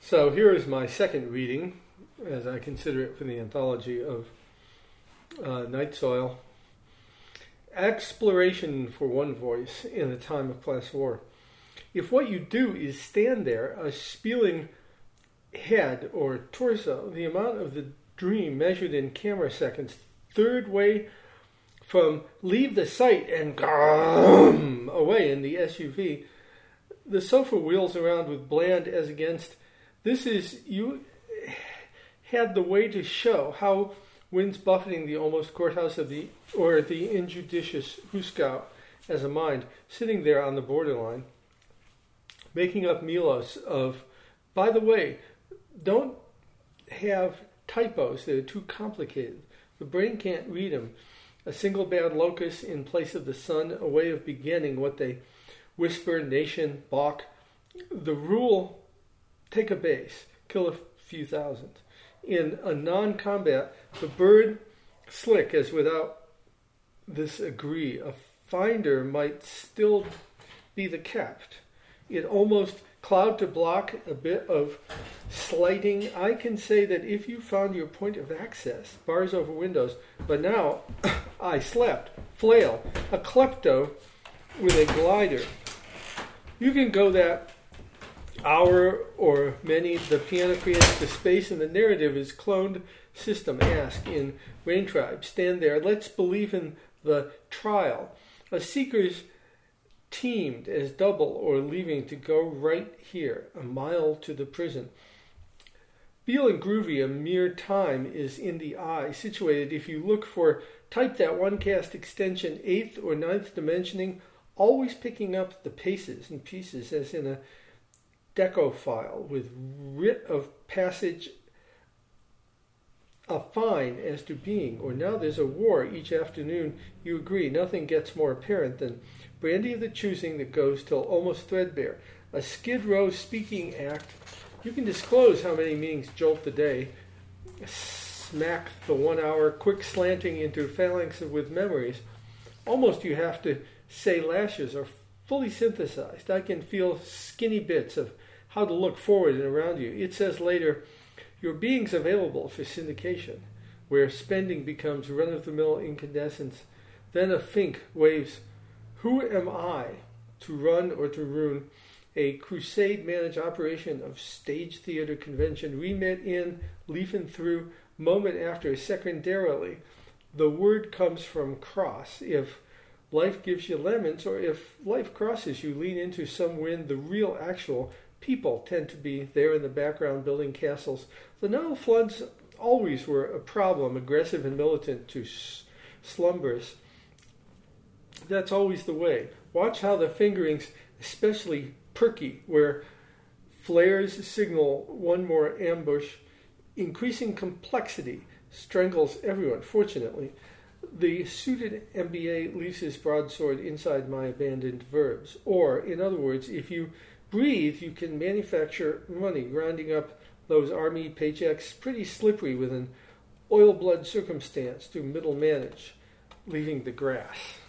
So here is my second reading, as I consider it, for the anthology of Night Soil. Exploration for one voice in a time of class war. If what you do is stand there, a spieling head or torso, the amount of the dream measured in camera seconds, third way from leave the sight and away in the SUV, the sofa wheels around with bland as against. This is, you had the way to show how winds buffeting the almost courthouse of the injudicious Huskow as a mind, sitting there on the borderline, making up Milos of, by the way, don't have typos that are too complicated. The brain can't read them. A single bad locus in place of the sun, a way of beginning what they whisper, nation, balk. The rule, take a base, kill a few thousand. In a non-combat, the bird slick as without this agree. A finder might still be the kept. It almost cloud to block a bit of slighting. I can say that if you found your point of access, bars over windows, but now I slept, flail, a klepto with a glider. You can go that hour or many. The piano creates the space and the narrative is cloned system. Ask in Rain Tribe, stand there, let's believe in the trial. A seeker's teamed as double or leaving to go right here, a mile to the prison. Feel and groovy, a mere time is in the eye, situated if you look for, type that one cast extension, 8th or 9th dimensioning, always picking up the paces and pieces as in a deco file with writ of passage, a fine as to being, or now there's a war each afternoon, you agree, nothing gets more apparent than brandy of the choosing that goes till almost threadbare. A Skid Row speaking act, you can disclose how many meetings jolt the day, smack the 1 hour, quick slanting into phalanx with memories. Almost you have to say lashes are fully synthesized. I can feel skinny bits of how to look forward and around you. It says later, your being's available for syndication, where spending becomes run-of-the-mill incandescence. Then a fink waves, who am I to run or to ruin? A crusade-managed operation of stage theater convention, remit in, leafing through, moment after, secondarily. The word comes from cross. If life gives you lemons, or if life crosses you, lean into some wind, the real, actual people tend to be there in the background building castles. The Nile floods always were a problem, aggressive and militant to slumbers. That's always the way. Watch how the fingerings, especially perky, where flares signal one more ambush. Increasing complexity strangles everyone, fortunately. The suited MBA leaves his broadsword inside my abandoned verbs. Or, in other words, if you breathe, you can manufacture money, grinding up those army paychecks, pretty slippery with an oil blood circumstance to middle manage, leaving the grass.